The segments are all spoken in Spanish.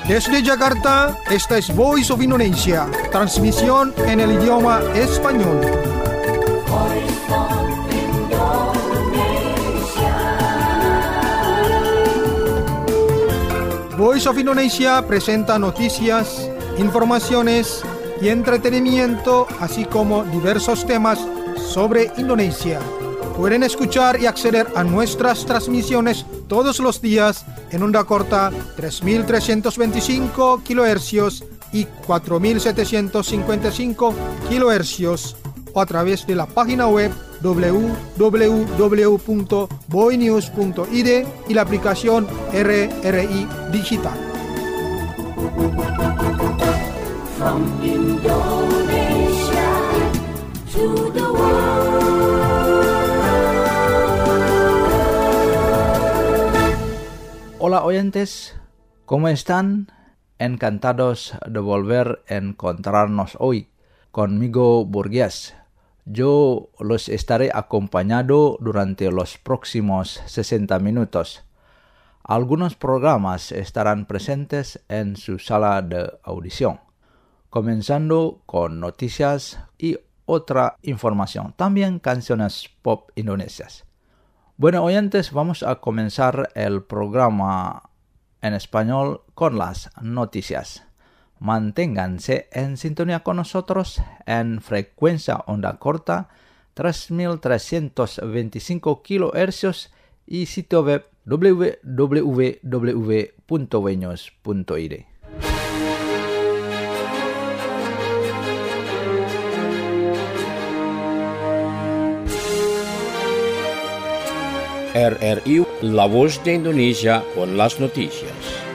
Desde Jakarta, esta es Voice of Indonesia, transmisión en el idioma español. Voice of Indonesia presenta noticias, informaciones y entretenimiento, así como diversos temas sobre Indonesia. Pueden escuchar y acceder a nuestras transmisiones todos los días en onda corta 3.325 kHz y 4.755 kHz o a través de la página web www.boinews.id y la aplicación RRI Digital. From Indonesia to the world. Hola oyentes, ¿cómo están? Encantados de volver a encontrarnos hoy. Conmigo Burgués. Yo los estaré acompañando durante los próximos 60 minutos. Algunos programas estarán presentes en su sala de audición, comenzando con noticias y otra información, también canciones pop indonesias. Bueno, oyentes, vamos a comenzar el programa en español con las noticias. Manténganse en sintonía con nosotros en frecuencia onda corta 3.325 kHz y sitio web www.boinews.id. RRI, la voz de Indonesia con las noticias.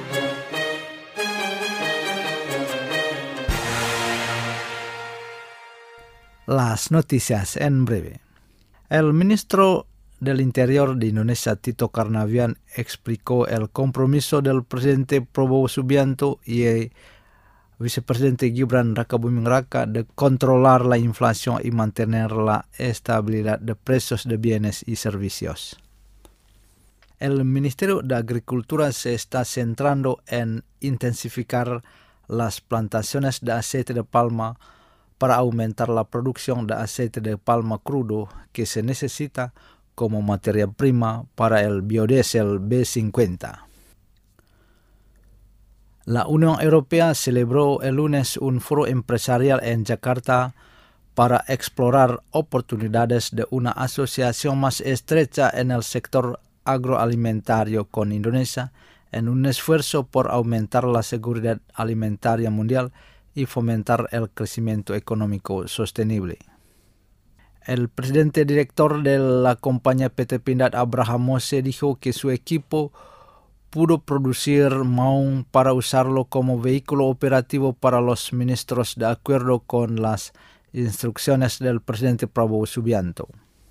Las noticias en breve. El ministro del Interior de Indonesia, Tito Karnavian, explicó el compromiso del presidente Prabowo Subianto y el vicepresidente Gibran Rakabuming Raka de controlar la inflación y mantener la estabilidad de precios de bienes y servicios. El Ministerio de Agricultura se está centrando en intensificar las plantaciones de aceite de palma para aumentar la producción de aceite de palma crudo que se necesita como materia prima para el biodiesel B50. La Unión Europea celebró el lunes un foro empresarial en Jakarta para explorar oportunidades de una asociación más estrecha en el sector agroalimentario con Indonesia en un esfuerzo por aumentar la seguridad alimentaria mundial y fomentar el crecimiento económico sostenible. El presidente director de la compañía PT Pindad Abraham Mose dijo que su equipo pudo producir maung para usarlo como vehículo operativo para los ministros de acuerdo con las instrucciones del presidente Prabowo Subianto.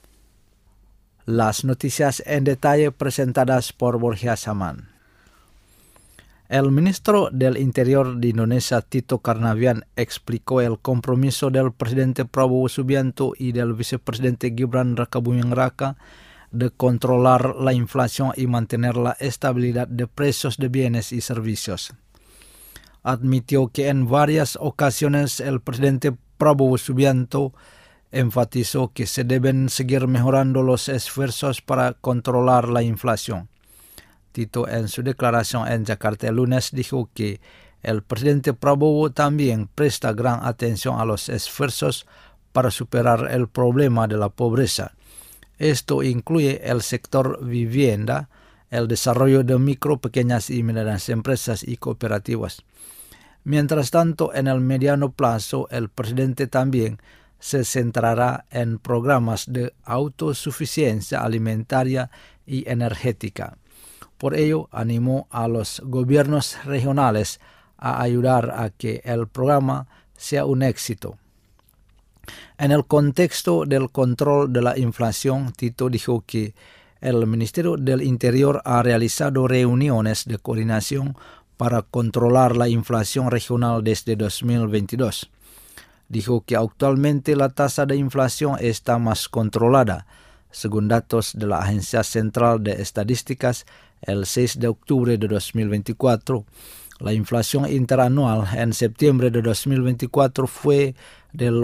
Las noticias en detalle presentadas por Borja Saman. El ministro del Interior de Indonesia, Tito Karnavian, explicó el compromiso del presidente Prabowo Subianto y del vicepresidente Gibran Rakabuming Raka de controlar la inflación y mantener la estabilidad de precios de bienes y servicios. Admitió que en varias ocasiones el presidente Prabowo Subianto enfatizó que se deben seguir mejorando los esfuerzos para controlar la inflación. Tito, en su declaración en Jakarta el lunes, dijo que el presidente Prabowo también presta gran atención a los esfuerzos para superar el problema de la pobreza. Esto incluye el sector vivienda, el desarrollo de micro, pequeñas y medianas empresas y cooperativas. Mientras tanto, en el mediano plazo, el presidente también se centrará en programas de autosuficiencia alimentaria y energética. Por ello, animó a los gobiernos regionales a ayudar a que el programa sea un éxito. En el contexto del control de la inflación, Tito dijo que el Ministerio del Interior ha realizado reuniones de coordinación para controlar la inflación regional desde 2022. Dijo que actualmente la tasa de inflación está más controlada. Según datos de la Agencia Central de Estadísticas, el 6 de octubre de 2024, La inflación interanual en septiembre de 2024 fue del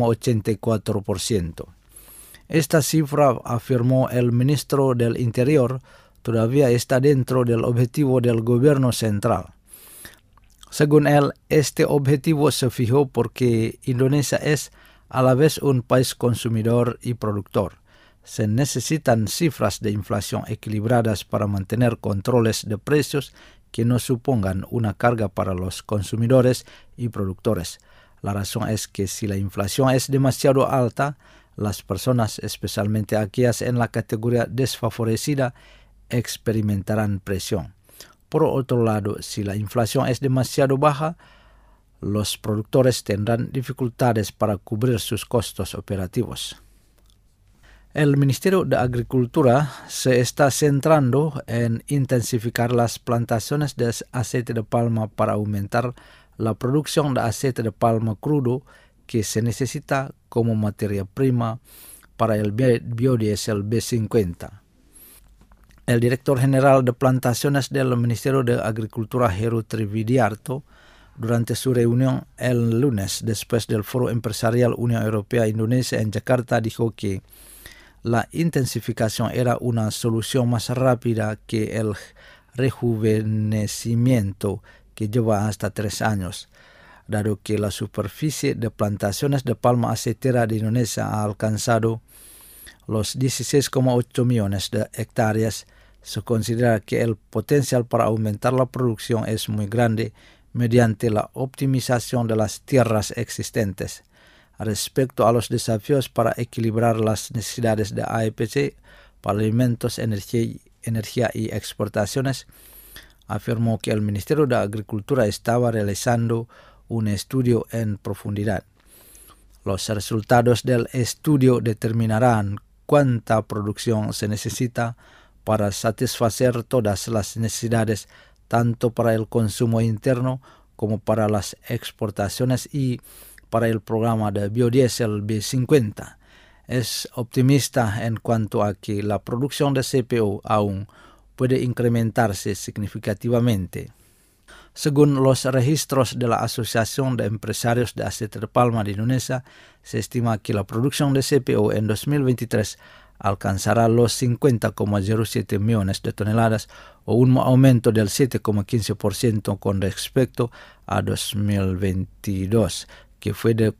1,84%. Esta cifra, afirmó el ministro del Interior, todavía está dentro del objetivo del gobierno central. Según él, este objetivo se fijó porque Indonesia es a la vez un país consumidor y productor. Se necesitan cifras de inflación equilibradas para mantener controles de precios que no supongan una carga para los consumidores y productores. La razón es que si la inflación es demasiado alta, las personas, especialmente aquellas en la categoría desfavorecida, experimentarán presión. Por otro lado, si la inflación es demasiado baja, los productores tendrán dificultades para cubrir sus costos operativos. El Ministerio de Agricultura se está centrando en intensificar las plantaciones de aceite de palma para aumentar la producción de aceite de palma crudo que se necesita como materia prima para el biodiesel B50. El director general de plantaciones del Ministerio de Agricultura, Heru Trividiarto, durante su reunión el lunes después del Foro Empresarial Unión Europea-Indonesia en Yakarta, dijo que la intensificación era una solución más rápida que el rejuvenecimiento que lleva hasta 3 años, dado que la superficie de plantaciones de palma aceitera de Indonesia ha alcanzado los 16,8 millones de hectáreas. Se considera que el potencial para aumentar la producción es muy grande mediante la optimización de las tierras existentes. Respecto a los desafíos para equilibrar las necesidades de AEPC para alimentos, energía y exportaciones, afirmó que el Ministerio de Agricultura estaba realizando un estudio en profundidad. Los resultados del estudio determinarán cuánta producción se necesita para satisfacer todas las necesidades, tanto para el consumo interno como para las exportaciones y para el programa de biodiesel B50. Es optimista en cuanto a que la producción de CPO aún puede incrementarse significativamente. Según los registros de la Asociación de Empresarios de Aceite de Palma de Indonesia, se estima que la producción de CPO en 2023 alcanzará los 50,07 millones de toneladas o un aumento del 7,15% con respecto a 2022, que fue de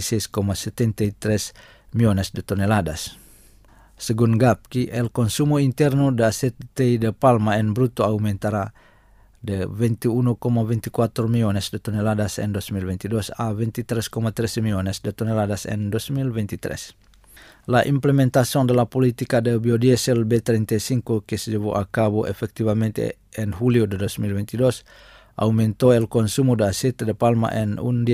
46,73 millones de toneladas. Según GAPKI, el consumo interno de aceite de palma en bruto aumentará de 21,24 millones de toneladas en 2022 a 23,13 millones de toneladas en 2023. La implementación de la política de biodiesel B35 que se llevó a cabo efectivamente en julio de 2022 aumentó el consumo de aceite de palma en un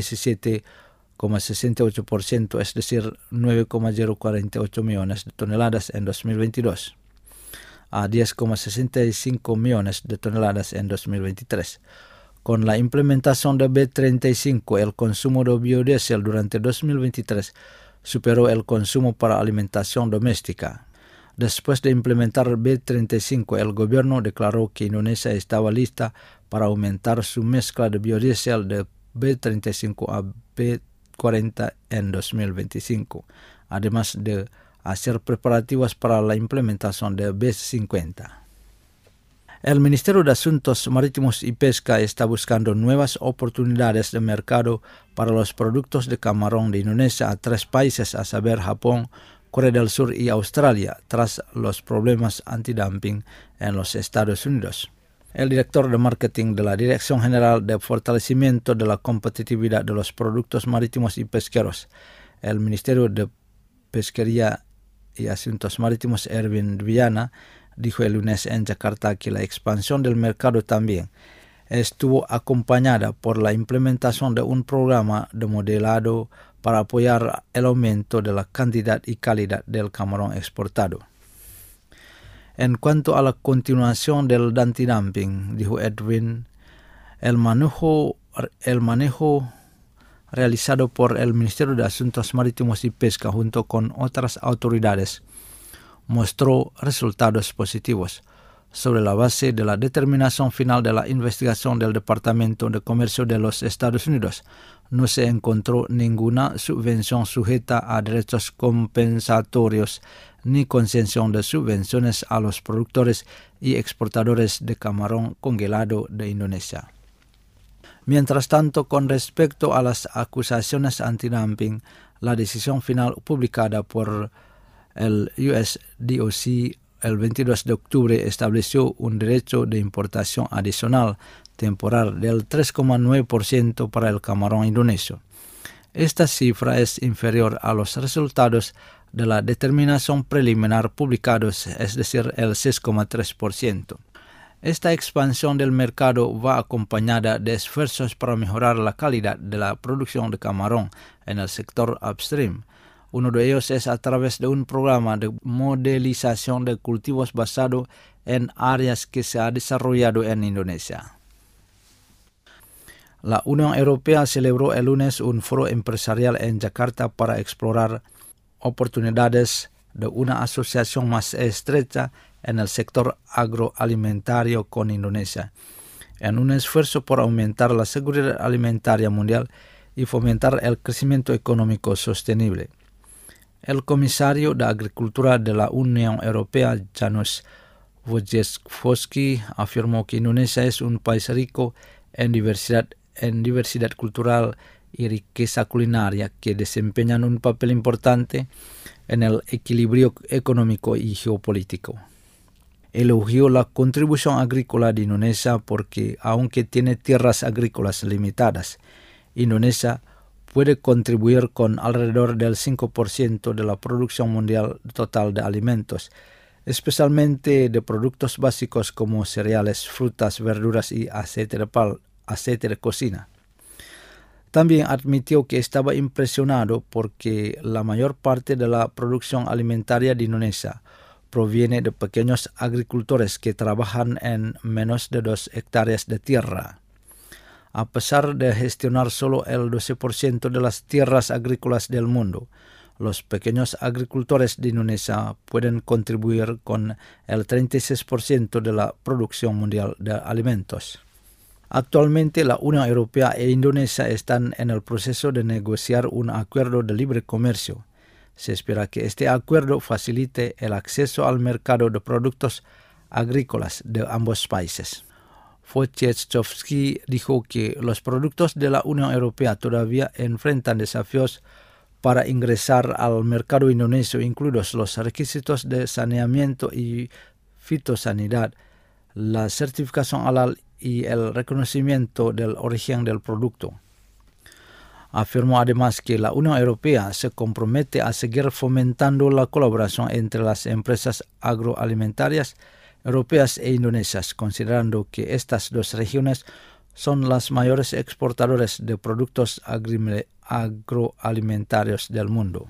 17,68%, es decir, 9,048 millones de toneladas en 2022, a 10,65 millones de toneladas en 2023. Con la implementación de B35, el consumo de biodiesel durante 2023 superó el consumo para alimentación doméstica. Después de implementar B35, el gobierno declaró que Indonesia estaba lista para aumentar su mezcla de biodiesel de B35 a B40 en 2025, además de hacer preparativos para la implementación de B50. El Ministerio de Asuntos Marítimos y Pesca está buscando nuevas oportunidades de mercado para los productos de camarón de Indonesia a 3 países, a saber Japón, Corea del Sur y Australia, tras los problemas antidumping en los Estados Unidos. El director de marketing de la Dirección General de Fortalecimiento de la Competitividad de los Productos Marítimos y Pesqueros, el Ministerio de Pesquería y Asuntos Marítimos, Erwin Viana, dijo el lunes en Yakarta que la expansión del mercado también estuvo acompañada por la implementación de un programa de modelado para apoyar el aumento de la cantidad y calidad del camarón exportado. En cuanto a la continuación del antidumping, dijo Edwin, el manejo realizado por el Ministerio de Asuntos Marítimos y Pesca junto con otras autoridades mostró resultados positivos. sobre la base de la determinación final de la investigación del Departamento de Comercio de los Estados Unidos, no se encontró ninguna subvención sujeta a derechos compensatorios ni concesión de subvenciones a los productores y exportadores de camarón congelado de Indonesia. Mientras tanto, con respecto a las acusaciones antidumping, la decisión final publicada por el USDOC el 22 de octubre estableció un derecho de importación adicional temporal del 3,9% para el camarón indonesio. Esta cifra es inferior a los resultados de la determinación preliminar publicados, es decir, el 6,3%. Esta expansión del mercado va acompañada de esfuerzos para mejorar la calidad de la producción de camarón en el sector upstream. Uno de ellos es a través de un programa de modelización de cultivos basado en áreas que se ha desarrollado en Indonesia. La Unión Europea celebró el lunes un foro empresarial en Yakarta para explorar oportunidades de una asociación más estrecha en el sector agroalimentario con Indonesia, en un esfuerzo por aumentar la seguridad alimentaria mundial y fomentar el crecimiento económico sostenible. El comisario de Agricultura de la Unión Europea, Janusz Wojciechowski, afirmó que Indonesia es un país rico en diversidad cultural y riqueza culinaria que desempeñan un papel importante en el equilibrio económico y geopolítico. Elogió la contribución agrícola de Indonesia porque, aunque tiene tierras agrícolas limitadas, Indonesia puede contribuir con alrededor del 5% de la producción mundial total de alimentos, especialmente de productos básicos como cereales, frutas, verduras y aceite de cocina. También admitió que estaba impresionado porque la mayor parte de la producción alimentaria de Indonesia proviene de pequeños agricultores que trabajan en menos de 2 hectáreas de tierra. A pesar de gestionar solo el 12% de las tierras agrícolas del mundo, los pequeños agricultores de Indonesia pueden contribuir con el 36% de la producción mundial de alimentos. Actualmente, la Unión Europea e Indonesia están en el proceso de negociar un acuerdo de libre comercio. Se espera que este acuerdo facilite el acceso al mercado de productos agrícolas de ambos países. Wojciechowski dijo que los productos de la Unión Europea todavía enfrentan desafíos para ingresar al mercado indonesio, incluidos los requisitos de saneamiento y fitosanidad, la certificación halal y el reconocimiento del origen del producto. Afirmó además que la Unión Europea se compromete a seguir fomentando la colaboración entre las empresas agroalimentarias europeas e indonesias, considerando que estas dos regiones son las mayores exportadoras de productos agroalimentarios del mundo.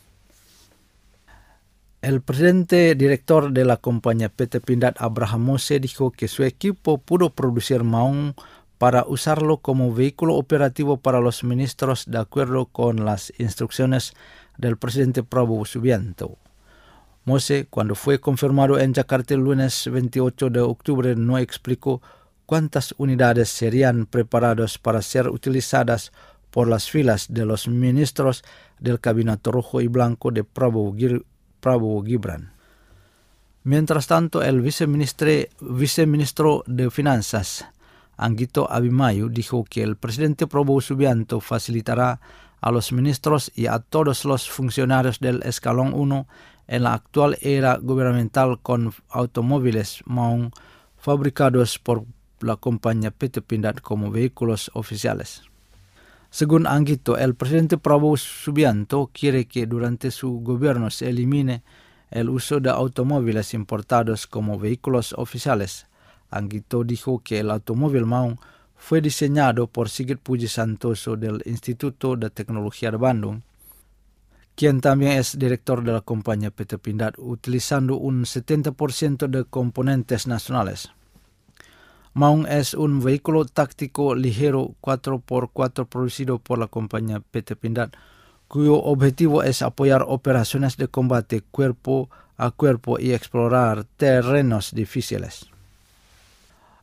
El presidente director de la compañía PT Pindad, Abraham Mose, dijo que su equipo pudo producir maung para usarlo como vehículo operativo para los ministros de acuerdo con las instrucciones del presidente Prabowo Subianto. Mose, cuando fue confirmado en Yakarta el lunes 28 de octubre, no explicó cuántas unidades serían preparadas para ser utilizadas por las filas de los ministros del Gabinete Rojo y Blanco de Prabowo Gibran. Mientras tanto, el viceministro de Finanzas, Anggito Abimayu, dijo que el presidente Prabowo Subianto facilitará a los ministros y a todos los funcionarios del escalón 1 en la actual era gubernamental con automóviles maung fabricados por la compañía PT Pindad como vehículos oficiales. Según Anggito, el presidente Prabowo Subianto quiere que durante su gobierno se elimine el uso de automóviles importados como vehículos oficiales. Anggito dijo que el automóvil maung fue diseñado por Sigit Puji Santoso del Instituto de Tecnología de Bandung, quien también es director de la compañía PT Pindad, utilizando un 70% de componentes nacionales. Maung es un vehículo táctico ligero 4x4 producido por la compañía PT Pindad, cuyo objetivo es apoyar operaciones de combate cuerpo a cuerpo y explorar terrenos difíciles.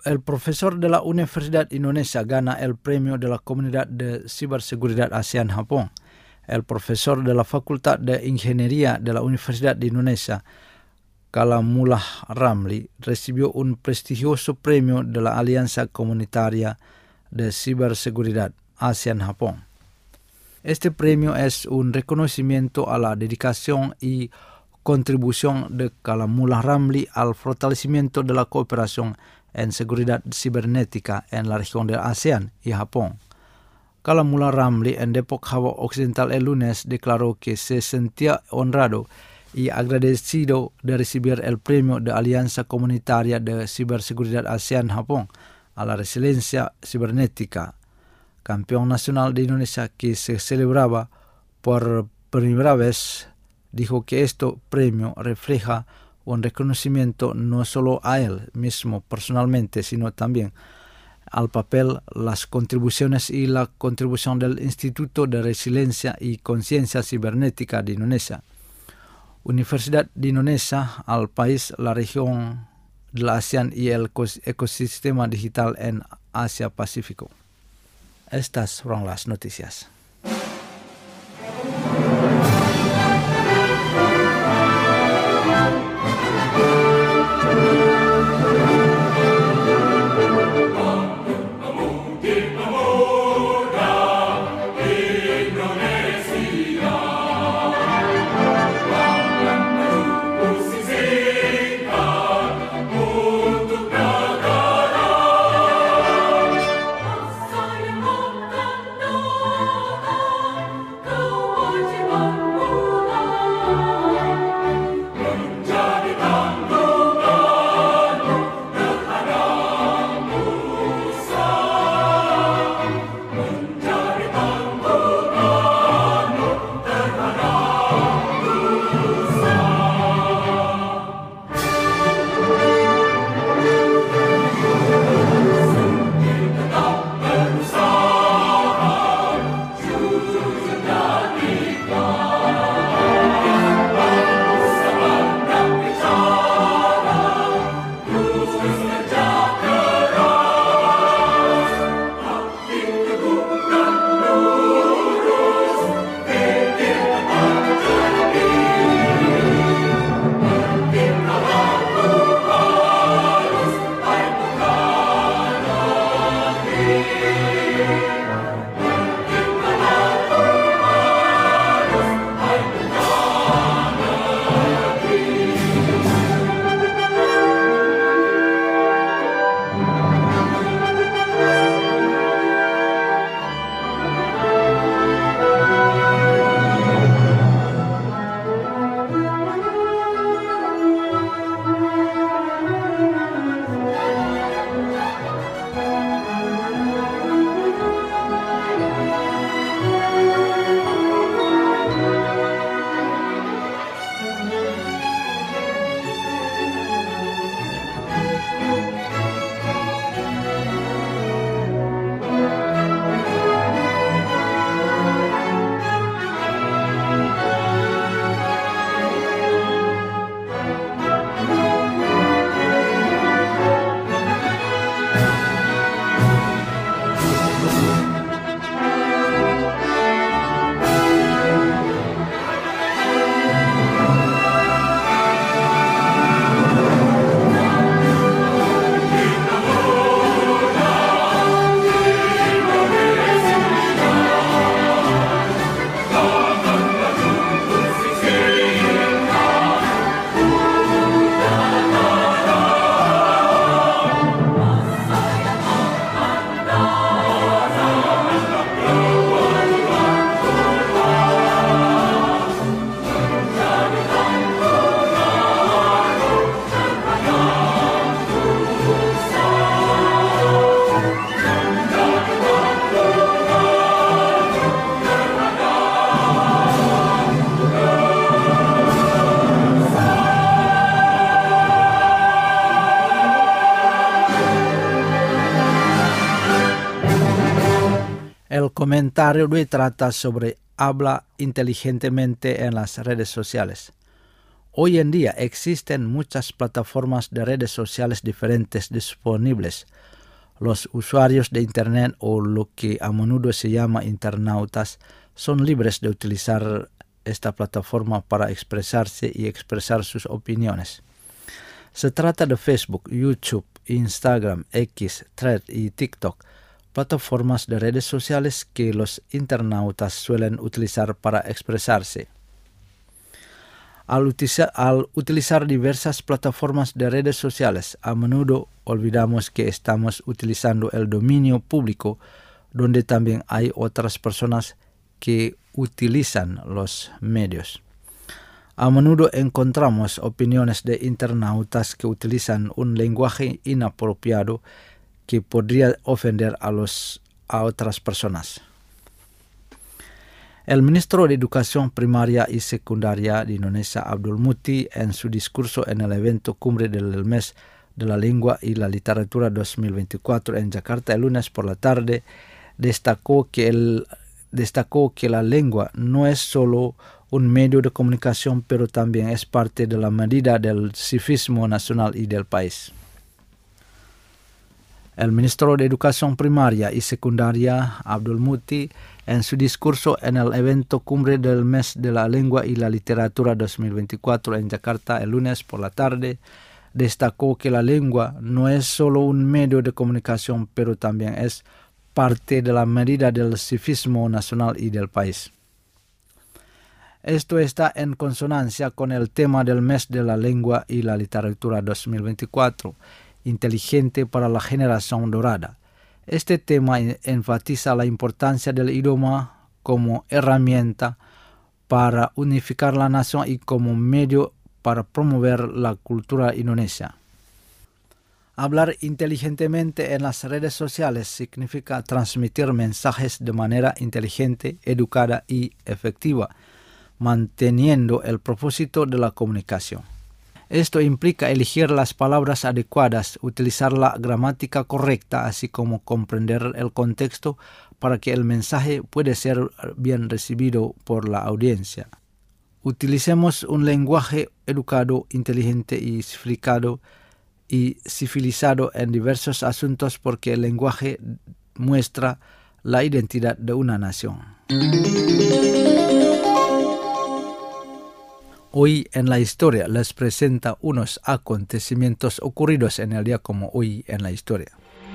el profesor de la Universidad Indonesia gana el premio de la Comunidad de Ciberseguridad ASEAN-Japón. El profesor de la Facultad de Ingeniería de la Universidad de Indonesia, Kalamullah Ramli, recibió un prestigioso premio de la Alianza Comunitaria de Ciberseguridad ASEAN-Japón. Este premio es un reconocimiento a la dedicación y contribución de Kalamullah Ramli al fortalecimiento de la cooperación en seguridad cibernética en la región de ASEAN y Japón. Kalamullah Ramli en Depok, Java Occidental el lunes declaró que se sentía honrado y agradecido de recibir el premio de Alianza Comunitaria de Ciberseguridad ASEAN-Japón a la resiliencia cibernética, campeón nacional de Indonesia que se celebraba por primera vez. Dijo que este premio refleja un reconocimiento no solo a él mismo personalmente, sino también al papel, las contribuciones y la contribución del Instituto de Resiliencia y Conciencia Cibernética de Indonesia, Universidad de Indonesia, al país, la región de la ASEAN y el ecosistema digital en Asia-Pacífico. Estas fueron las noticias. El comentario de hoy trata sobre habla inteligentemente en las redes sociales. Hoy en día existen muchas plataformas de redes sociales diferentes disponibles. Los usuarios de Internet, o lo que a menudo se llama internautas, son libres de utilizar esta plataforma para expresarse y expresar sus opiniones. Se trata de Facebook, YouTube, Instagram, X, Thread y TikTok, plataformas de redes sociales que los internautas suelen utilizar para expresarse. Al utilizar diversas plataformas de redes sociales, a menudo olvidamos que estamos utilizando el dominio público, donde también hay otras personas que utilizan los medios. A menudo encontramos opiniones de internautas que utilizan un lenguaje inapropiado que podría ofender a otras personas. El ministro de Educación Primaria y Secundaria de Indonesia, Abdul Muti, en su discurso en el evento Cumbre del Mes de la Lengua y la Literatura 2024 en Jakarta el lunes por la tarde, destacó que la lengua no es solo un medio de comunicación, pero también es parte de la medida del civismo nacional y del país. El ministro de Educación Primaria y Secundaria, Abdul Muti, en su discurso en el evento Cumbre del Mes de la Lengua y la Literatura 2024 en Jakarta el lunes por la tarde, destacó que la lengua no es solo un medio de comunicación, pero también es parte de la medida del civismo nacional y del país. Esto está en consonancia con el tema del Mes de la Lengua y la Literatura 2024, inteligente para la generación dorada. Este tema enfatiza la importancia del idioma como herramienta para unificar la nación y como medio para promover la cultura indonesia. Hablar inteligentemente en las redes sociales significa transmitir mensajes de manera inteligente, educada y efectiva, manteniendo el propósito de la comunicación. Esto implica elegir las palabras adecuadas, utilizar la gramática correcta, así como comprender el contexto para que el mensaje pueda ser bien recibido por la audiencia. Utilicemos un lenguaje educado, inteligente y civilizado en diversos asuntos porque el lenguaje muestra la identidad de una nación. Hoy en la historia les presenta unos acontecimientos ocurridos en el día como hoy en la historia.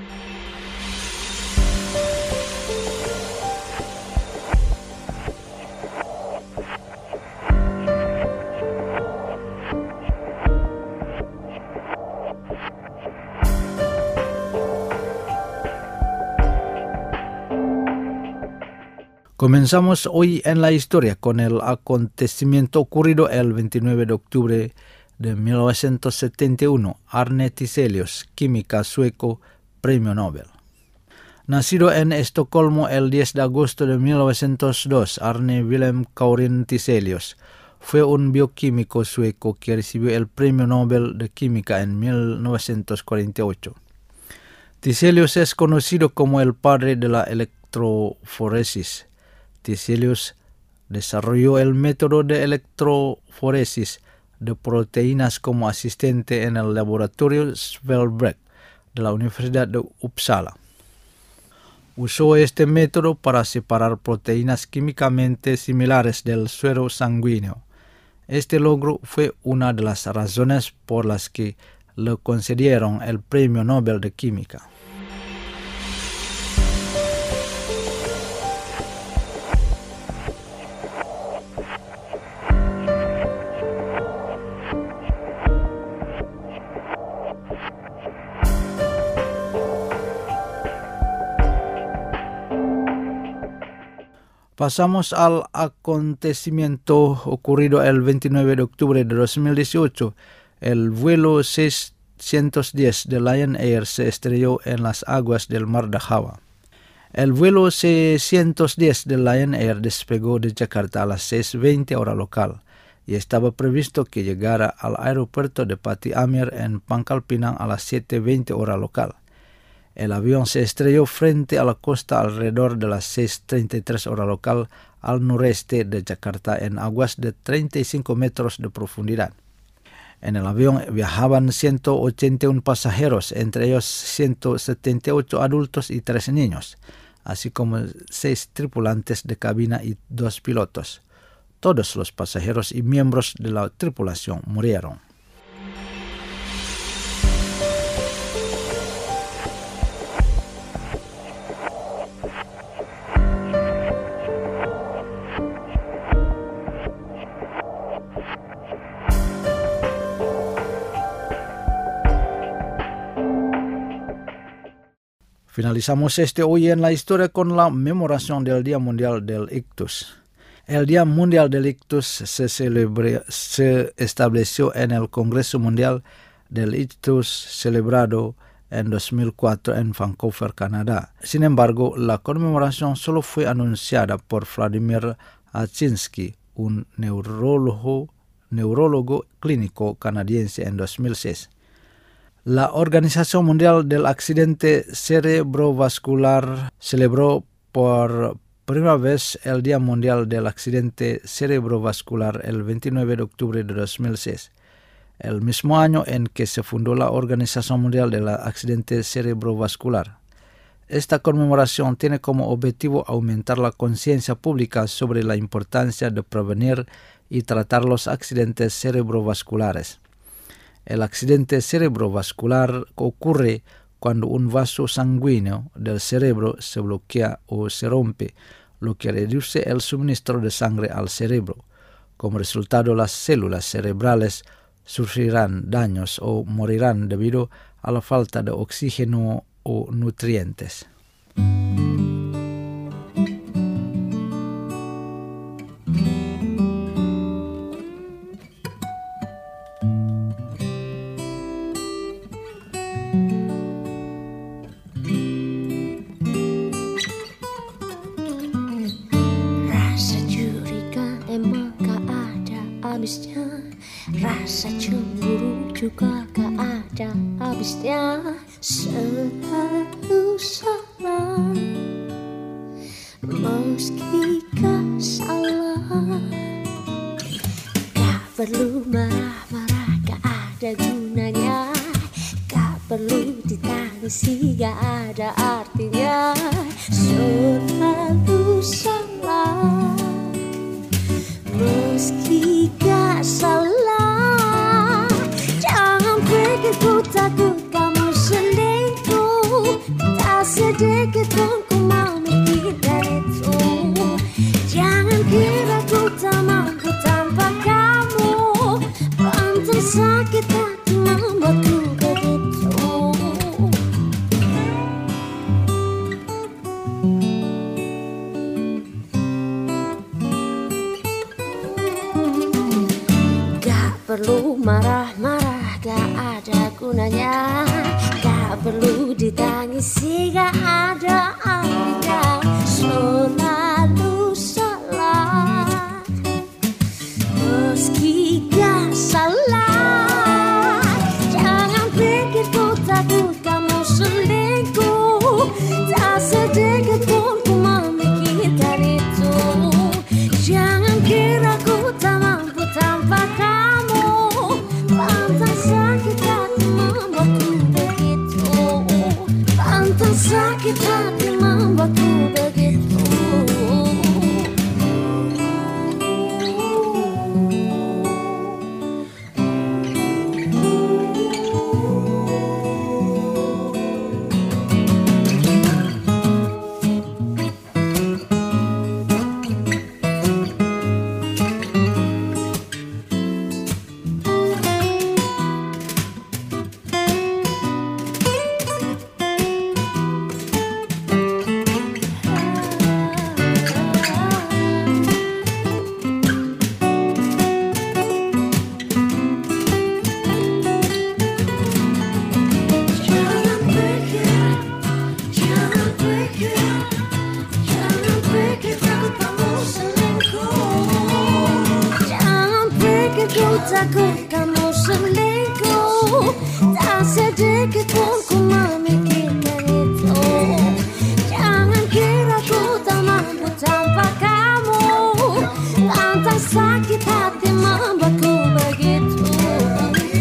Comenzamos hoy en la historia con el acontecimiento ocurrido el 29 de octubre de 1971. Arne Tiselius, química sueco, premio Nobel. Nacido en Estocolmo el 10 de agosto de 1902, Arne Wilhelm Kaurin Tiselius fue un bioquímico sueco que recibió el premio Nobel de Química en 1948. Tiselius es conocido como el padre de la electroforesis. Tiselius desarrolló el método de electroforesis de proteínas como asistente en el laboratorio Svelbrek de la Universidad de Uppsala. Usó este método para separar proteínas químicamente similares del suero sanguíneo. Este logro fue una de las razones por las que le concedieron el Premio Nobel de Química. Pasamos al acontecimiento ocurrido el 29 de octubre de 2018. El vuelo 610 de Lion Air se estrelló en las aguas del Mar de Java. El vuelo 610 de Lion Air despegó de Jakarta a las 6:20 hora local y estaba previsto que llegara al aeropuerto de Pati Amir en Pangkal Pinang a las 7:20 hora local. El avión se estrelló frente a la costa alrededor de las 6:33 hora local al noreste de Jakarta en aguas de 35 metros de profundidad. En el avión viajaban 181 pasajeros, entre ellos 178 adultos y 3 niños, así como 6 tripulantes de cabina y 2 pilotos. Todos los pasajeros y miembros de la tripulación murieron. Finalizamos hoy en la historia con la memoración del Día Mundial del Ictus. El Día Mundial del Ictus se estableció en el Congreso Mundial del Ictus celebrado en 2004 en Vancouver, Canadá. Sin embargo, la conmemoración solo fue anunciada por Vladimir Achinsky, un neurólogo clínico canadiense en 2006. La Organización Mundial del Accidente Cerebrovascular celebró por primera vez el Día Mundial del Accidente Cerebrovascular el 29 de octubre de 2006, el mismo año en que se fundó la Organización Mundial del Accidente Cerebrovascular. Esta conmemoración tiene como objetivo aumentar la conciencia pública sobre la importancia de prevenir y tratar los accidentes cerebrovasculares. El accidente cerebrovascular ocurre cuando un vaso sanguíneo del cerebro se bloquea o se rompe, lo que reduce el suministro de sangre al cerebro. Como resultado, las células cerebrales sufrirán daños o morirán debido a la falta de oxígeno o nutrientes. Rasa cemburu juga gak ada habisnya, selalu salah meski gak salah. Gak perlu marah-marah, gak ada gunanya, gak perlu ditangisi, gak ada artinya, selalu salah meski gak salah. Jangan pikir ku takut kamu selingkuh, tak sedikit pun ku mau mikirkan itu. Jangan kira ku tak mampu tanpa kamu, pantas sakit hati membuatku begitu. Perlu marah-marah, gak ada gunanya, gak perlu ditangisi, gak ada artinya, selalu salah meski gak salah. Jangan pikir ku takut kamu selingkuh, tak sedikit pun ku memikirkan itu. Jangan kira ku tak mampu tanpa kamu, pantas sakit hati membuatku begitu, pantas sakit hati membuatku begitu. Takut kamu selingkuh, tak sedikit pun ku memikirkan itu. Jangan kira ku tak mampu tanpa kamu, lantas sakit hati membuatku begitu.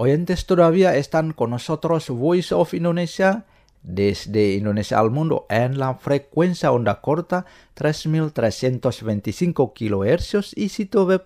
Oyentes, todavía están con nosotros Voice of Indonesia desde Indonesia al mundo en la frecuencia onda corta 3325 kHz y sitio web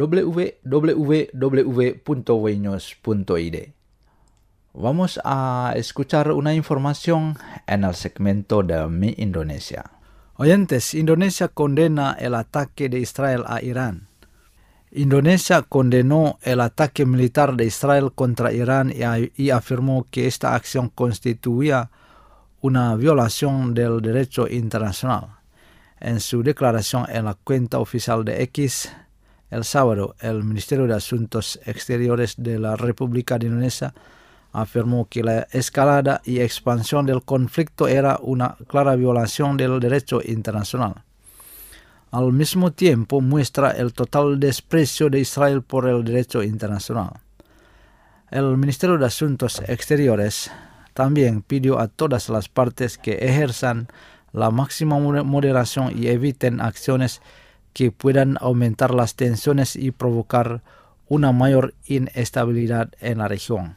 www.wnews.id. Vamos a escuchar una información en el segmento de Mi Indonesia. Oyentes, Indonesia condena el ataque de Israel a Irán. Indonesia condenó el ataque militar de Israel contra Irán y afirmó que esta acción constituía una violación del derecho internacional. En su declaración en la cuenta oficial de X, el sábado, el Ministerio de Asuntos Exteriores de la República de Indonesia afirmó que la escalada y expansión del conflicto era una clara violación del derecho internacional. Al mismo tiempo muestra el total desprecio de Israel por el derecho internacional. El Ministerio de Asuntos Exteriores también pidió a todas las partes que ejerzan la máxima moderación y eviten acciones que puedan aumentar las tensiones y provocar una mayor inestabilidad en la región.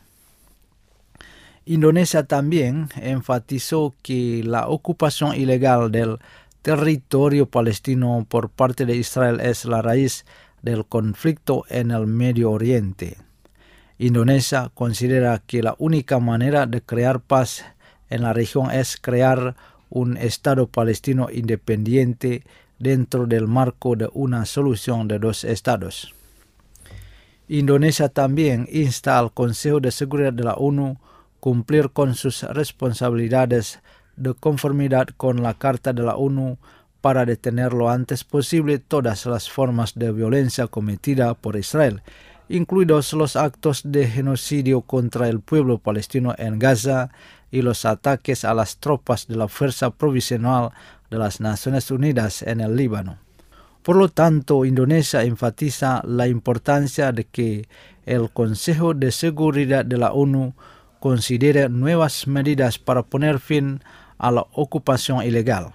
Indonesia también enfatizó que la ocupación ilegal del territorio palestino por parte de Israel es la raíz del conflicto en el Medio Oriente. Indonesia considera que la única manera de crear paz en la región es crear un Estado palestino independiente dentro del marco de una solución de dos estados. Indonesia también insta al Consejo de Seguridad de la ONU cumplir con sus responsabilidades de conformidad con la Carta de la ONU para detener lo antes posible todas las formas de violencia cometida por Israel, incluidos los actos de genocidio contra el pueblo palestino en Gaza y los ataques a las tropas de la Fuerza Provisional de las Naciones Unidas en el Líbano. Por lo tanto, Indonesia enfatiza la importancia de que el Consejo de Seguridad de la ONU considere nuevas medidas para poner fin a la ocupación ilegal.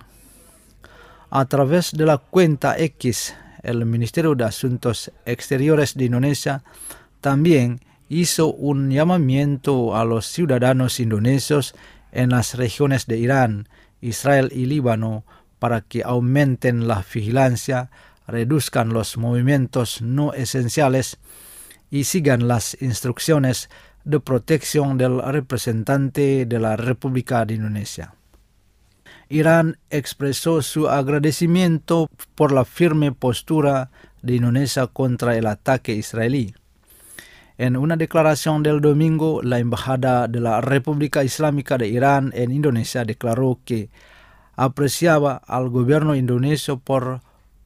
A través de la cuenta X, el Ministerio de Asuntos Exteriores de Indonesia también hizo un llamamiento a los ciudadanos indonesios en las regiones de Irán, Israel y Líbano para que aumenten la vigilancia, reduzcan los movimientos no esenciales y sigan las instrucciones de protección del representante de la República de Indonesia. Irán expresó su agradecimiento por la firme postura de Indonesia contra el ataque israelí. En una declaración del domingo, la Embajada de la República Islámica de Irán en Indonesia declaró que apreciaba al gobierno indonesio por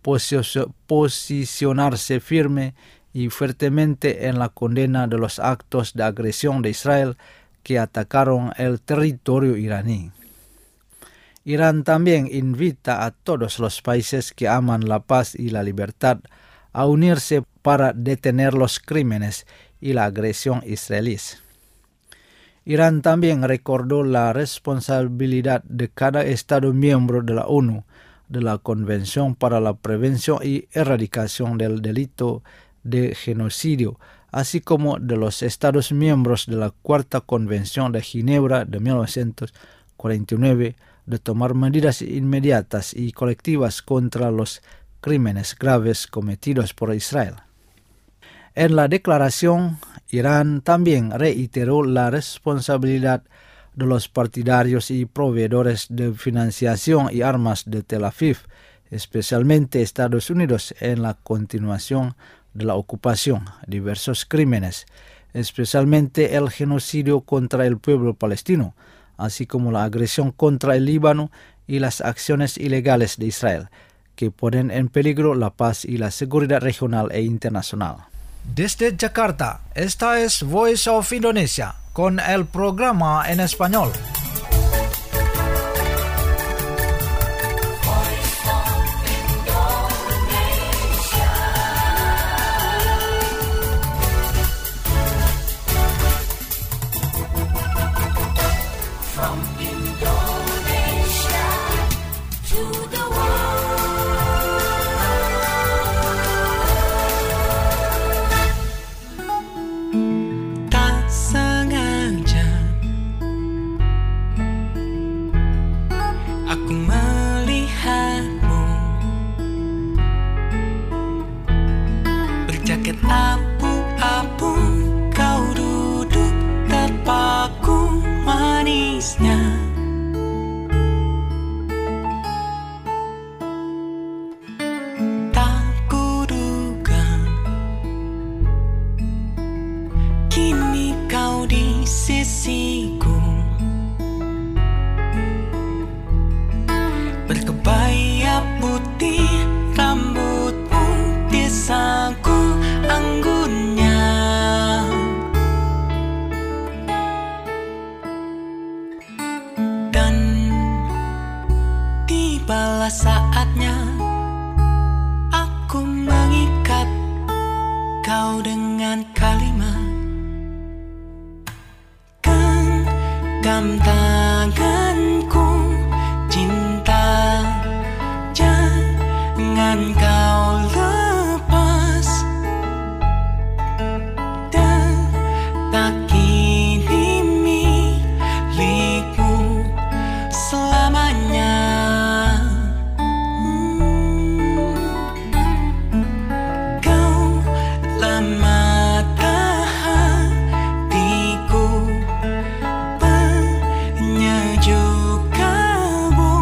posicionarse firme y fuertemente en la condena de los actos de agresión de Israel que atacaron el territorio iraní. Irán también invita a todos los países que aman la paz y la libertad a unirse para detener los crímenes y la agresión israelíes. Irán también recordó la responsabilidad de cada Estado miembro de la ONU, de la Convención para la Prevención y Erradicación del Delito de Genocidio, así como de los Estados miembros de la Cuarta Convención de Ginebra de 1949, de tomar medidas inmediatas y colectivas contra los crímenes graves cometidos por Israel. En la declaración, Irán también reiteró la responsabilidad de los partidarios y proveedores de financiación y armas de Tel Aviv, especialmente Estados Unidos, en la continuación de la ocupación, diversos crímenes, especialmente el genocidio contra el pueblo palestino, así como la agresión contra el Líbano y las acciones ilegales de Israel, que ponen en peligro la paz y la seguridad regional e internacional. Desde Jakarta, esta es Voice of Indonesia, con el programa en español. Tibalah saatnya aku mengikat kau dengan kalimat genggam tanganku, cinta jangan kau lepas. Detak ini milikmu selamanya. Kau lama hatiku, penyejuk kalbu,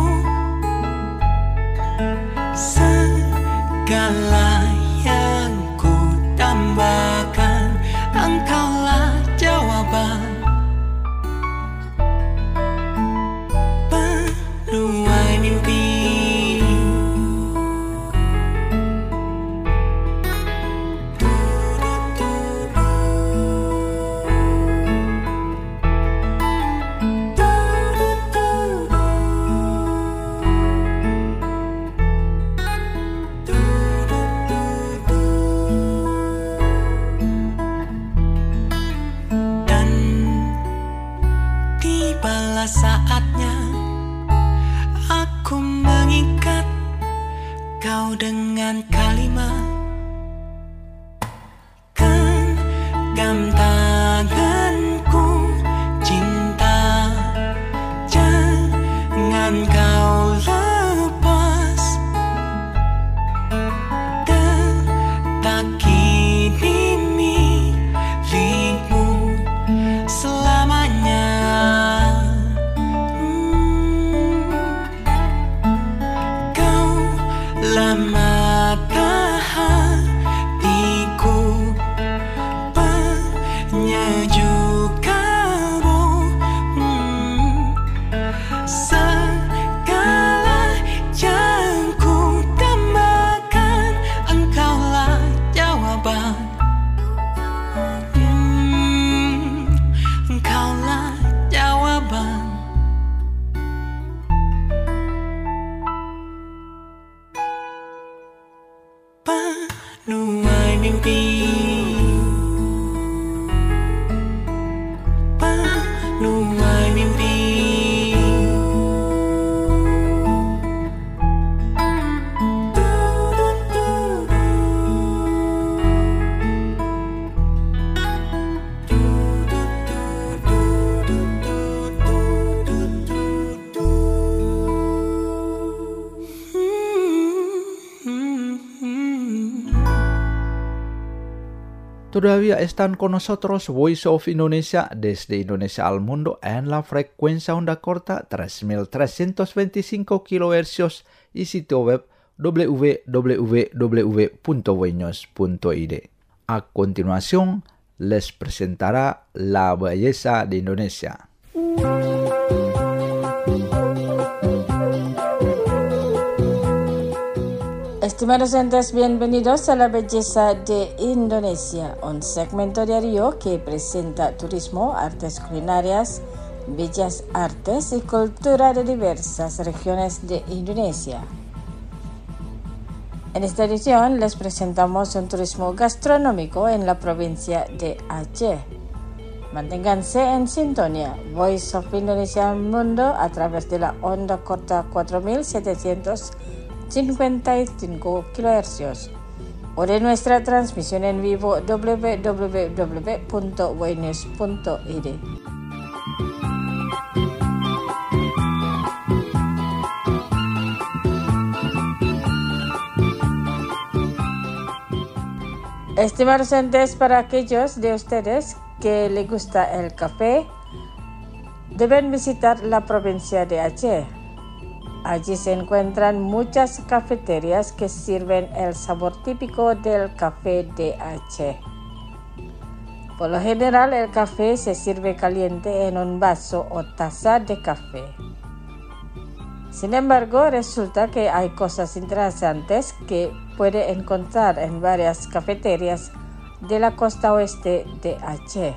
segala yang ku tambahkan, engkaulah jawaban. Penuai mimpi, dan tibalah saatnya aku mengikat kau dengan kalimat genggam tanganku, cinta jangan kau lepas. Detak ini milikmu selamanya. Kau lama hatiku, penyejuk kalbu, segala yang ku tambahkan, engkaulah jawaban. Engkaulah jawaban. Penuai mimpi, penuai mimpi. Todavía están con nosotros Voice of Indonesia desde Indonesia al mundo en la frecuencia onda corta 3325 kHz y sitio web www.voinews.id. A continuación, les presentará La Belleza de Indonesia. Estimados oyentes, bienvenidos a La Belleza de Indonesia, un segmento diario que presenta turismo, artes culinarias, bellas artes y cultura de diversas regiones de Indonesia. En esta edición les presentamos un turismo gastronómico en la provincia de Aceh. Manténganse en sintonía, Voice of Indonesia al Mundo a través de la onda corta 4755 kHz o de nuestra transmisión en vivo www.voinews.id. Estimados oyentes, para aquellos de ustedes que les gusta el café, deben visitar la provincia de Aceh. Allí se encuentran muchas cafeterías que sirven el sabor típico del café de Aceh. Por lo general, el café se sirve caliente en un vaso o taza de café. Sin embargo, resulta que hay cosas interesantes que puede encontrar en varias cafeterías de la costa oeste de Aceh.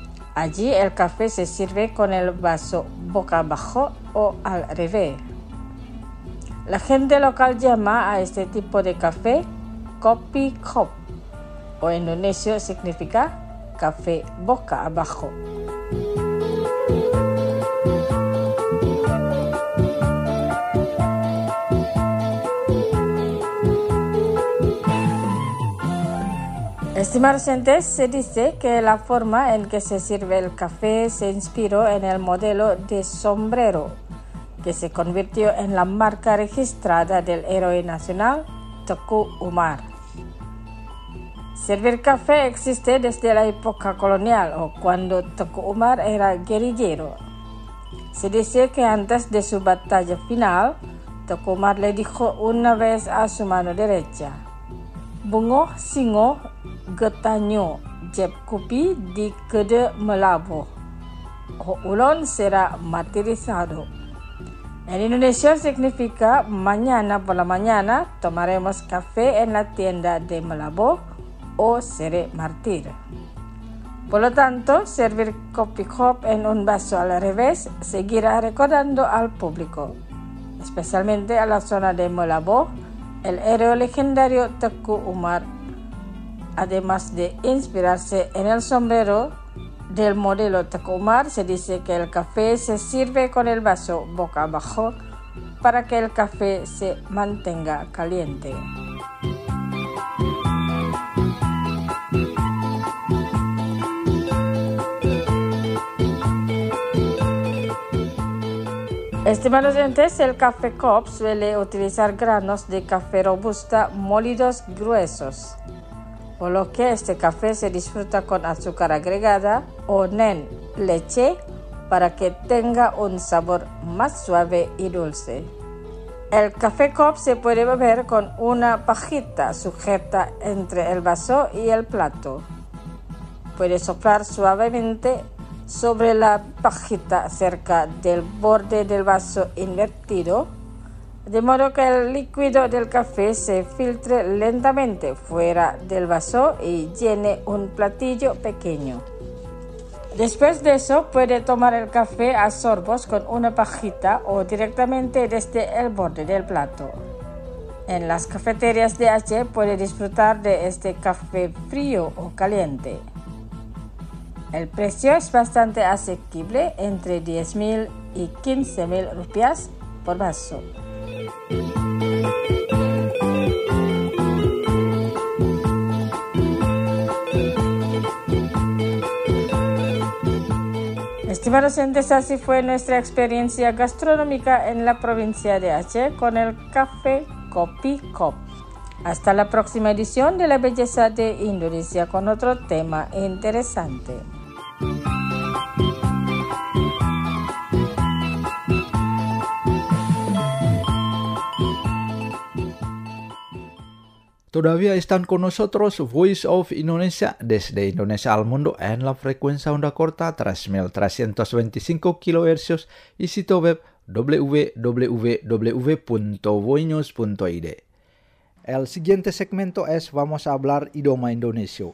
Allí el café se sirve con el vaso boca abajo o al revés. La gente local llama a este tipo de café kopi kop, o en indonesio significa café boca abajo. Estimados oyentes, se dice que la forma en que se sirve el café se inspiró en el modelo de sombrero, que se convirtió en la marca registrada del héroe nacional Teuku Umar. Servir café existe desde la época colonial o cuando Teuku Umar era guerrillero. Se dice que antes de su batalla final, Teuku Umar le dijo una vez a su mano derecha: "Bungoh singoh getanyo, jeb kopi di kede melabuh, o ulon será martirizado". En Indonesia significa mañana por la mañana tomaremos café en la tienda de Melabuh o seré mártir. Por lo tanto, servir kopi kop en un vaso al revés seguirá recordando al público, especialmente a la zona de Melabuh, el héroe legendario Teuku Umar, además de inspirarse en el sombrero del modelo Teuku Umar. Se dice que el café se sirve con el vaso boca abajo para que el café se mantenga caliente. Estimados oyentes, el café kop suele utilizar granos de café robusta molidos gruesos, por lo que este café se disfruta con azúcar agregada o nen, leche, para que tenga un sabor más suave y dulce. El café kop se puede beber con una pajita sujeta entre el vaso y el plato. Puede soplar suavemente sobre la pajita cerca del borde del vaso invertido, de modo que el líquido del café se filtre lentamente fuera del vaso y llene un platillo pequeño. Después de eso, puede tomar el café a sorbos con una pajita o directamente desde el borde del plato. En las cafeterías de Aceh puede disfrutar de este café frío o caliente. El precio es bastante asequible, entre 10.000 y 15.000 rupias por vaso. Estimados oyentes, así fue nuestra experiencia gastronómica en la provincia de Aceh con el café kopi kop. Hasta la próxima edición de La Belleza de Indonesia con otro tema interesante. Todavía están con nosotros Voice of Indonesia desde Indonesia al mundo en la frecuencia onda corta 3.325 kHz y sitio web www.voinews.id. El siguiente segmento es Vamos a hablar idioma Indonesia.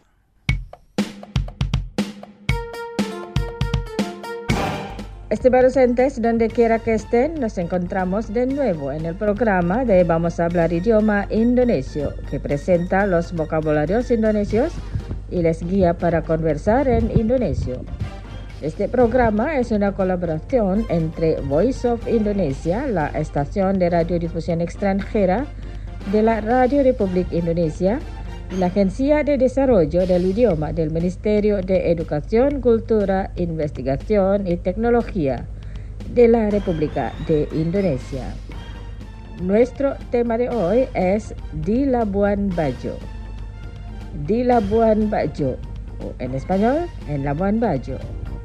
Estimados oyentes, donde quiera que estén, nos encontramos de nuevo en el programa de Vamos a hablar idioma indonesio, que presenta los vocabularios indonesios y les guía para conversar en indonesio. Este programa es una colaboración entre Voice of Indonesia, la estación de radiodifusión extranjera de la Radio Republik Indonesia, y la Agencia de Desarrollo del Idioma del Ministerio de Educación, Cultura, Investigación y Tecnología de la República de Indonesia. Nuestro tema de hoy es Di Labuan Bajo. Di Labuan Bajo, o en español, en Labuan Bajo.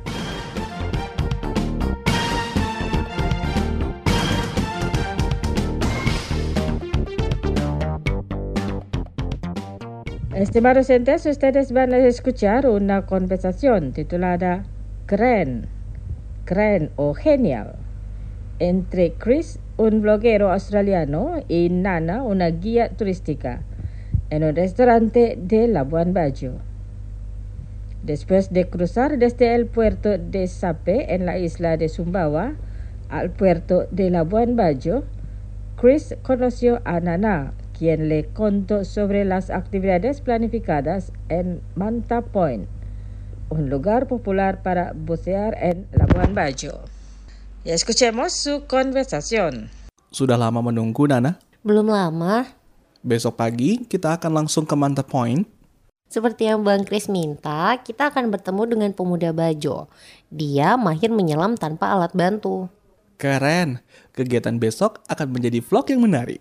Estimados oyentes, ustedes van a escuchar una conversación titulada Keren o Genial, entre Chris, un bloguero australiano, y Nana, una guía turística, en un restaurante de Labuan Bajo. Después de cruzar desde el puerto de Sape en la isla de Sumbawa al puerto de Labuan Bajo, Chris conoció a Nana, quien le contó sobre las actividades planificadas en Manta Point, un lugar popular para bucear en Labuan Bajo. Y escuchemos su conversación. Sudah lama menunggu, Nana? Belum lama. Besok pagi kita akan langsung ke Manta Point. Seperti yang Bang Chris minta, kita akan bertemu dengan pemuda Bajo. Dia mahir menyelam tanpa alat bantu. Keren. Kegiatan besok akan menjadi vlog yang menarik.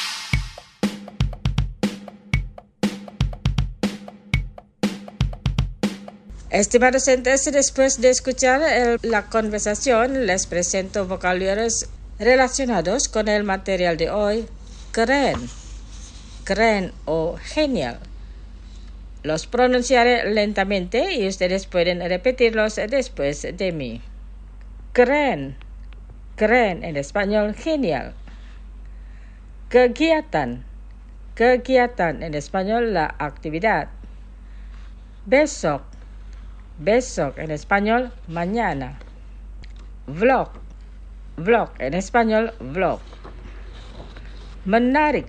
Estimados oyentes, después de escuchar la conversación, les presento vocabularios relacionados con el material de hoy. Keren o genial. Los pronunciaré lentamente y ustedes pueden repetirlos después de mí. Keren, en español, genial. Kegiatan, en español, la actividad. Besok, en español, mañana. Vlog, en español, vlog. Menarik,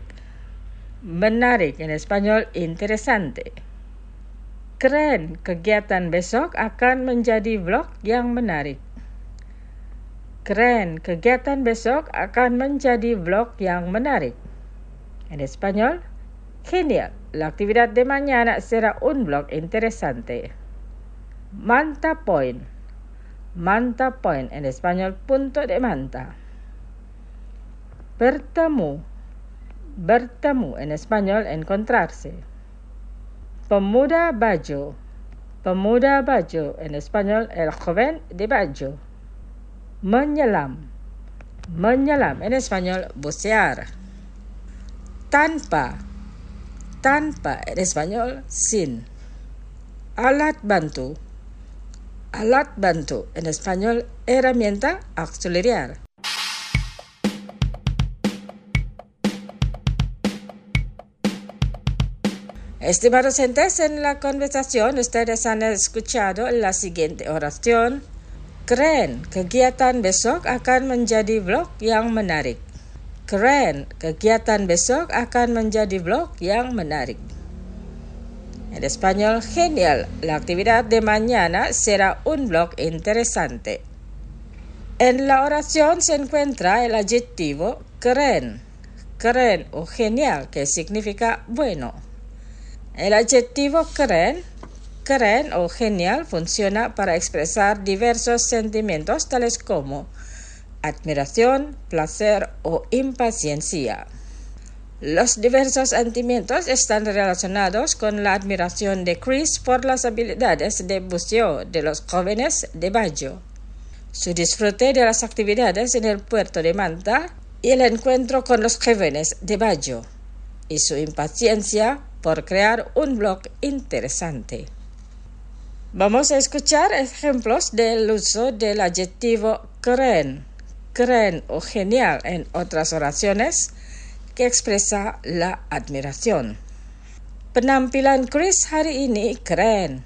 en español, interesante. Keren, kegiatan besok akan menjadi vlog yang menarik. Keren, kegiatan besok akan menjadi vlog yang menarik. En español, genial, la actividad de mañana será un vlog interesante. Manta Point, en español, punto de Manta. Bertemu, en español, encontrarse. Pemuda Bajo, en español, el joven de Bajo. Menyelam, en español, bucear. Tanpa, en español, sin. Alat bantu, en español, herramienta auxiliar. Estimados oyentes, en la conversación ustedes han escuchado la siguiente oración. Keren, kegiatan besok akan menjadi vlog yang menarik. Keren, kegiatan besok akan menjadi vlog yang menarik. En español, genial, la actividad de mañana será un vlog interesante. En la oración se encuentra el adjetivo keren o genial, que significa bueno. El adjetivo keren o genial funciona para expresar diversos sentimientos tales como admiración, placer o impaciencia. Los diversos sentimientos están relacionados con la admiración de Chris por las habilidades de buceo de los jóvenes de Bajo, su disfrute de las actividades en el puerto de Manta y el encuentro con los jóvenes de Bajo, y su impaciencia por crear un vlog interesante. Vamos a escuchar ejemplos del uso del adjetivo keren o genial en otras oraciones que expresa la admiración. Penampilan Chris hari ini keren.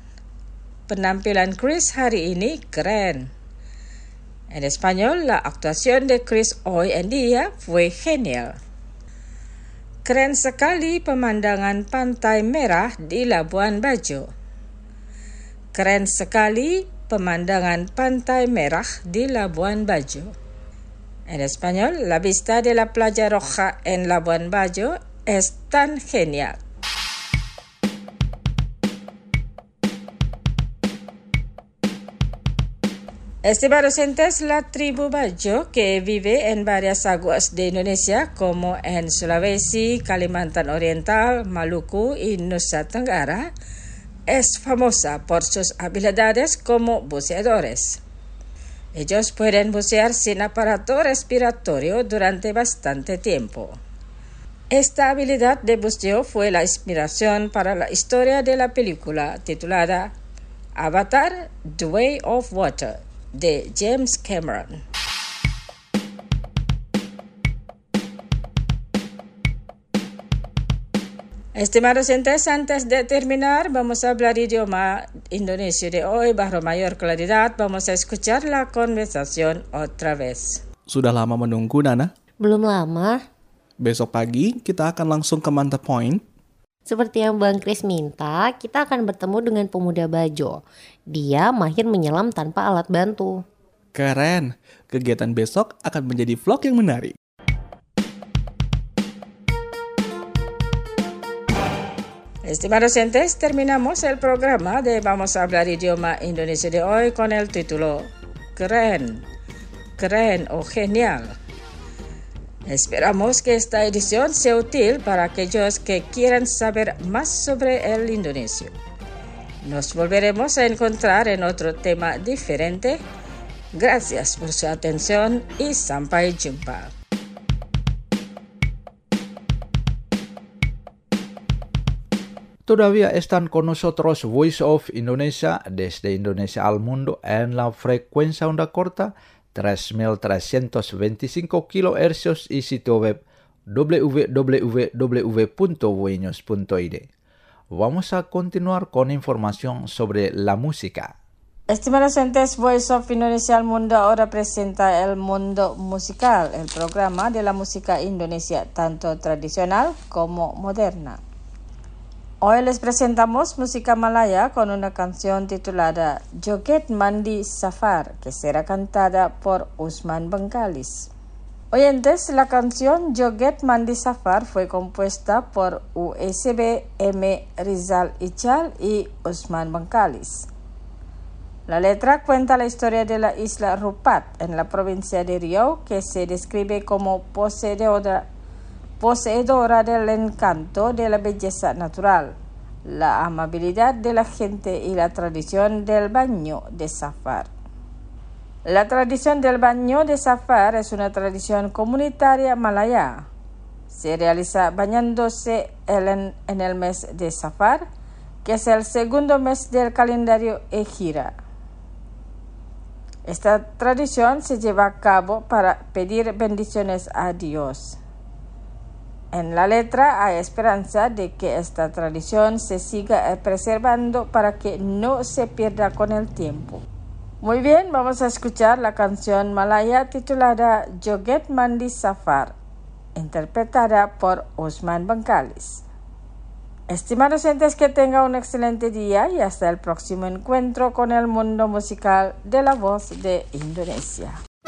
En español, la actuación de Chris hoy en día fue genial. Keren sekali pemandangan pantai merah di Labuan Bajo. Keren sekali pemandangan pantai merah di Labuan Bajo. En español, la vista de la playa roja en Labuan Bajo es tan genial. Estimados oyentes, la tribu Bajo, que vive en varias aguas de Indonesia, como en Sulawesi, Kalimantan Oriental, Maluku y Nusa Tenggara, es famosa por sus habilidades como buceadores. Ellos pueden bucear sin aparato respiratorio durante bastante tiempo. Esta habilidad de buceo fue la inspiración para la historia de la película titulada Avatar: The Way of Water, de James Cameron. Estimados oyentes, antes de terminar, vamos a hablar idioma indonesio de hoy bajo mayor claridad. Vamos a escuchar la conversación otra vez. Sudah lama menunggu, Nana? Belum lama. Besok pagi kita akan langsung ke Manta Point. Seperti yang Bang Kris minta, kita akan bertemu dengan pemuda Bajo. Dia mahir menyelam tanpa alat bantu. Keren, kegiatan besok akan menjadi vlog yang menarik. Estimados oyentes, terminamos el programa de Vamos a hablar idioma Indonesia de hoy con el título Keren, keren o genial. Esperamos que esta edición sea útil para aquellos que quieran saber más sobre el indonesio. Nos volveremos a encontrar en otro tema diferente. Gracias por su atención y sampai jumpa. Todavía están con nosotros Voice of Indonesia desde Indonesia al mundo en la frecuencia onda corta 3.325 kHz y sitio web www.voinews.id. Vamos a continuar con información sobre la música. Estimados oyentes, Voice of Indonesia al mundo ahora presenta El Mundo Musical, el programa de la música Indonesia, tanto tradicional como moderna. Hoy les presentamos música malaya con una canción titulada Joget Mandi Safar, que será cantada por Usman Bengkalis. Oyentes, la canción Joget Mandi Safar fue compuesta por USB M. Rizal Ical y Usman Bengkalis. La letra cuenta la historia de la isla Rupat en la provincia de Riau, que se describe como poseedora del encanto de la belleza natural, la amabilidad de la gente y la tradición del baño de Safar. La tradición del baño de Safar es una tradición comunitaria malaya. Se realiza bañándose en el mes de Safar, que es el segundo mes del calendario Hijra. Esta tradición se lleva a cabo para pedir bendiciones a Dios. En la letra hay esperanza de que esta tradición se siga preservando para que no se pierda con el tiempo. Muy bien, vamos a escuchar la canción malaya titulada Joget Mandi Safar, interpretada por Usman Bengkalis. Estimados oyentes, que tenga un excelente día y hasta el próximo encuentro con el mundo musical de la voz de Indonesia.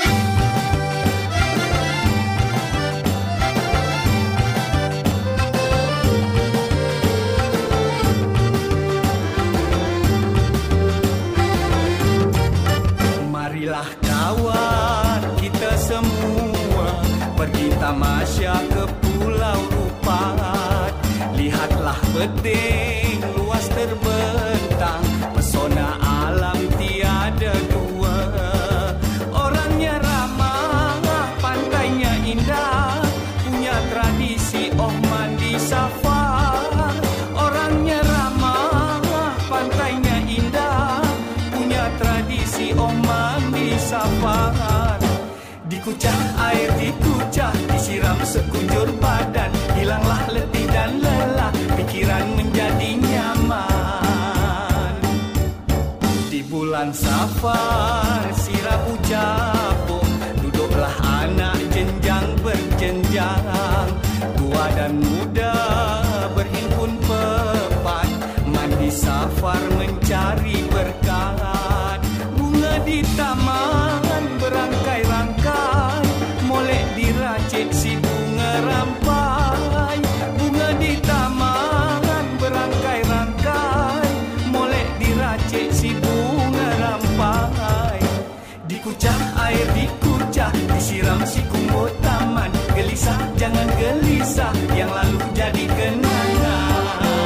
Marilah kawan kita semua pergi tamasya ke Pulau Rupat. Lihatlah beding luas terbentang, pesona alam tiada dua. Orangnya ramah, pantainya indah, punya tradisi oh mandi safar. Orangnya ramah, pantainya indah, punya tradisi oh mandi safar. Dikucah air dikucah, disiram sekujur badan, hilanglah letih dan lelah, pikiran menjadi nyaman. Di bulan Safar sirap ucapung, duduklah anak jenjang berjenjang, tua dan muda berhimpun pepat, mandi Safar mencari berkat. Bunga di taman berangkai-rangkai, molek diracik si bunga rampai. Bunga di taman berangkai-rangkai, molek diracik si bunga rampai. Dikucah air dikucah, disiram si kumur taman, gelisah jangan gelisah, yang lalu jadi kenangan.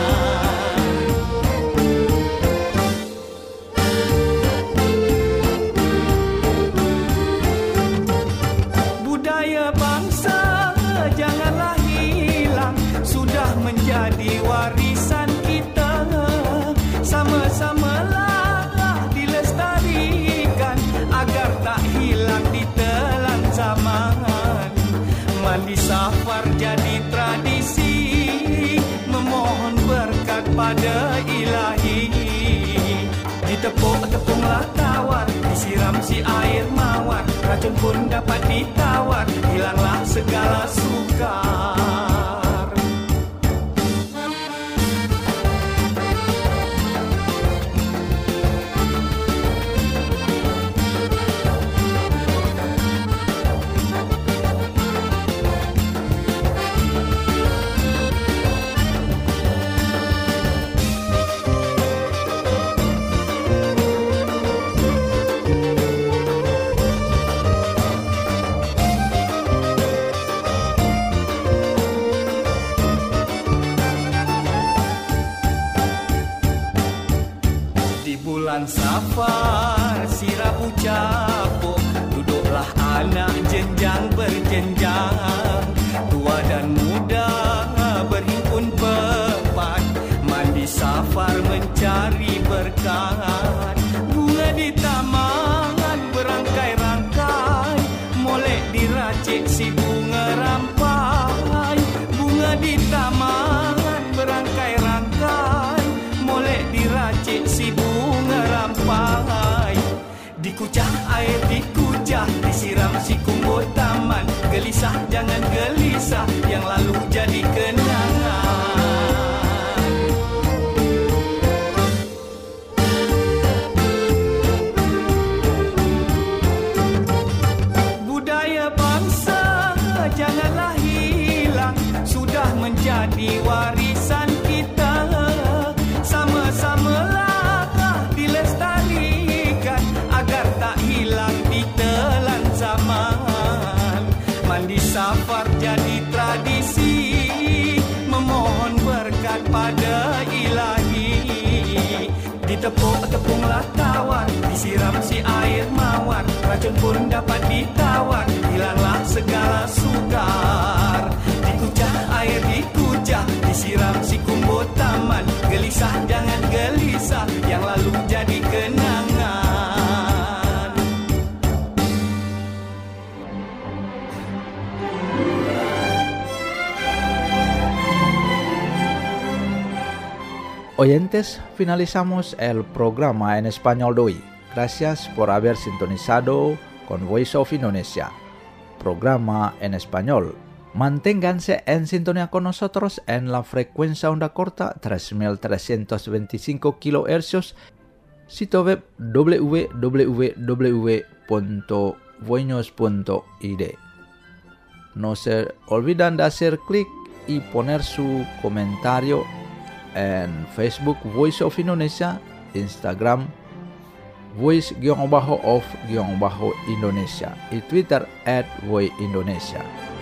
Budaya bangsa janganlah hilang, sudah menjadi warisan kita. Sama-samalah dilestarikan agar tak hilang ditelan zaman. Mandi Safar jadi tradisi, memohon berkat pada Ilahi. Ditepuk-tepunglah tawar, disiram si air mawar, racun pun dapat ditawar, hilanglah segala suka. anak jenjang berjenjang, tua dan muda berhimpun pepat, mandi safar mencari berkat. Bunga di taman berangkai-rangkai, molek diracik si bunga rampai. Bunga di taman berangkai-rangkai, molek diracik si bunga rampai. Dikucah air dikujah, disiram si kumbut taman. Gelisah jangan gelisah, yang lalu jadi kenangan. Budaya bangsa janganlah hilang, sudah menjadi warisan kita. Sama-samalah dilestarikan agar tak hilang di telan zaman. Mandi safar jadi tradisi, memohon berkat pada ilahi. Ditepuk-tepunglah tawar, disiram si air mawar, racun pun dapat ditawar, hilanglah segala sukar. Dikucah air dikucah, disiram si kumbut taman. Gelisah jangan gelisah, yang lalu jadi kenangan. Oyentes, finalizamos el programa en español de hoy. Gracias por haber sintonizado con Voice of Indonesia, programa en español. Manténganse en sintonía con nosotros en la frecuencia onda corta 3325 kHz, sitio web www.voinos.id. No se olviden de hacer clic y poner su comentario en Facebook Voice of Indonesia, Instagram Voice_of_Indonesia y Twitter @voiceindonesia.